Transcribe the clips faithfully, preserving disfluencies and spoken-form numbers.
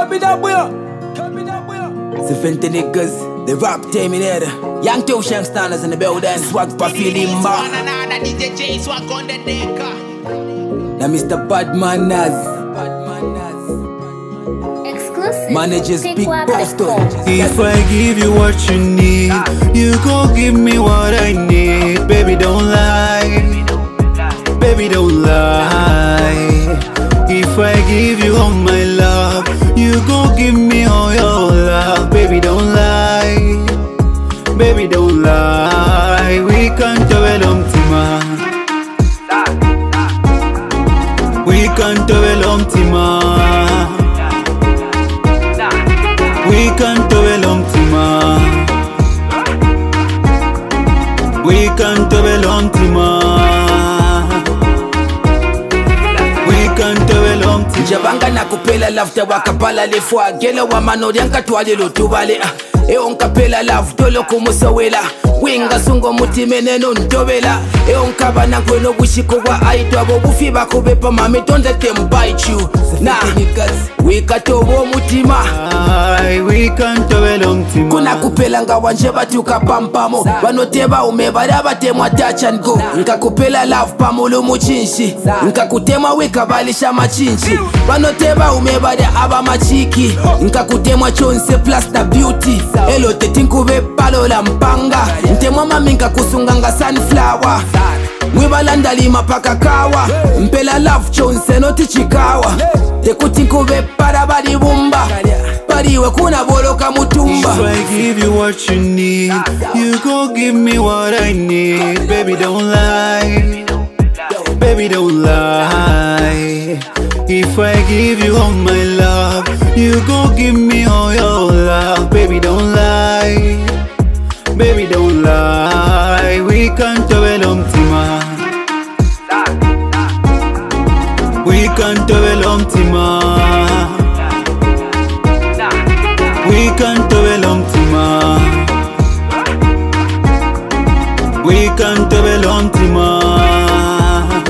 The Fenty niggas, the rap terminator. Young two Shankstanners in the building. Swag for feeling mark. Now Mister Badman Naz. Managers big Boston. If I give you what you need, you gon' give me what I need. Baby, don't lie. Baby, don't lie. If I give you all my love, you gon' give me all your love. Baby, don't lie. Baby, don't lie. We can't do it long time. We can't do it long time. We can't do it long time. We can't do it long time. We can't do it long time. Jabanga na kupela love te wakapala le fwa. Gela wa manori anka tuwale lo tubale. E onka pela love tolo kumusawela. Winga sungo mutimene no ntobela. E onka bana kweno wishiko wa aitu abo bufi bako bepa mami don't let them bite you. Nah, we katobo mutima. Ay, we can't do it long time. Kuna kupela nga wanje batuka pampamo. Banoteba umebada batemwa touch and go. Nka kupela love pamulu muchinshi. Nka kutema weka balisha machinchi. Banoteba umebada aba machiki. Nka kutemwa chonse plus na beauty. Elo tetinkuwe palo la mpanga. Ntemwa mami nka kusunganga sunflower. Mwibalanda lima paka kawa. Mpela love chonse noti chikawa. Tekutinkuwe para badi bumba. Badiwe kuna boloka mutumba. If I give you what you need, you go give me what I need. Baby, don't lie. Baby, don't lie. If I give you all my love, you go give me all your love. Baby, don't lie. Baby, don't lie. We can't do it long time. We can't do it long time. We can't do it long time. We can't do it long time.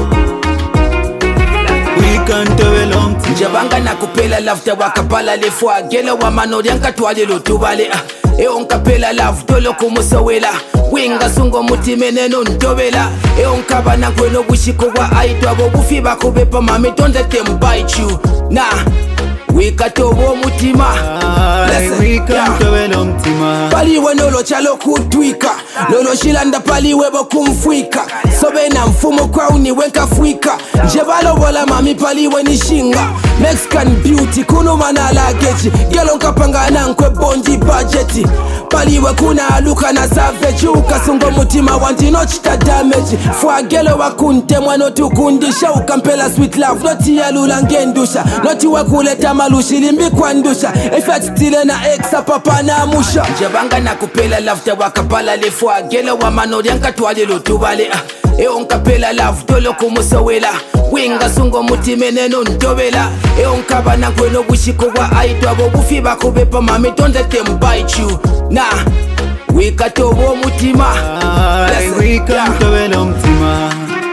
We can't do it long time. Jabanga na kupela love te wakapala le fwa. Gela wa manori anka tuwale lo tubale. E onka pela love tolo kumusawela. Winga sungo mutimene no ntobela. E onka bana kweno wishiko wa aitu abo bufi bako bepa mami don't let them bite you. Nah, we katobo mutima. Ay, we can't do it long time. Paliwe nolo chalo kutwika. Nolo shilanda paliwe bokumfwika. Sobe na mfumo kwa uniwe nkafwika. Njebalo bola mami paliwe nishinga. Mexican beauty kuno manala geji. Gelo nkapanga na nkwe bonji budgeti. Paliwe kuna aluka na savage. Ukasungo mutima wanti no chita damage. Fwa gelo wakunte mwano tukundisha. Ukampela sweet love noti ya lula ngendusha. Noti wakuleta malushi limbi kwa ndusha. Effect stile na exa papa na musha. Jabanga na kupela love te wakapala le fwa. Gelo wa manori anka tuwale lo tubale. E onka pela love tolo kumusawela. Winga sungo mutimene no ntobela. E onka bana kweno wishiko wa aitu abo bufi bako bepa mami don't let them bite you. Nah, we katobo mutima. Ay, we can't do it long time.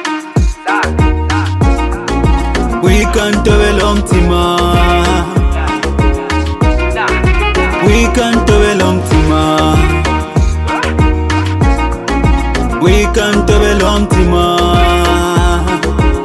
We can't do it long time. We can't do it long time. We can't do it long time.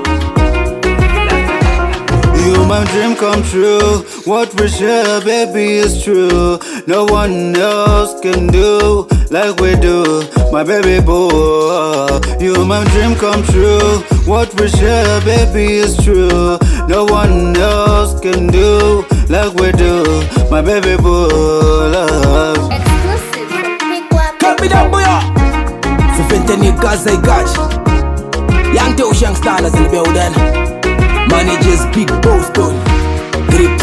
You my dream come true. What we share, baby, is true. No one else can do like we do, my baby boy. You my dream come true. What we share, baby, is true. No one else can do like we do, my baby boy. Love. Exclusive from Pick Copy that boy. The Fenty niggas I got. Young two Shankstanners in the building. Managers big Boston. Grips.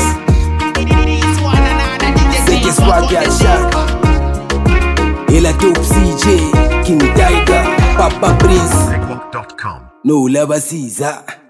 Sick is swag ya shark. Ila dope C J. King Tiger. Papa Prince. No lava Caesar.